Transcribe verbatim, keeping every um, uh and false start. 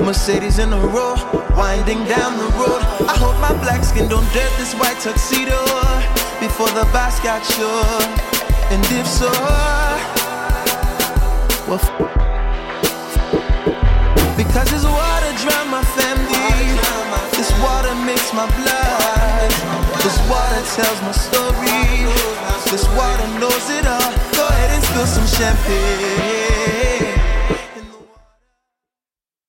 Mercedes in a row, winding down the road. I hope my black skin don't dirt this white tuxedo before the boss got sure. And if so, well, f- because this water drown my family. This water makes my blood. This water tells my story. This water knows it all. Go ahead and spill some champagne.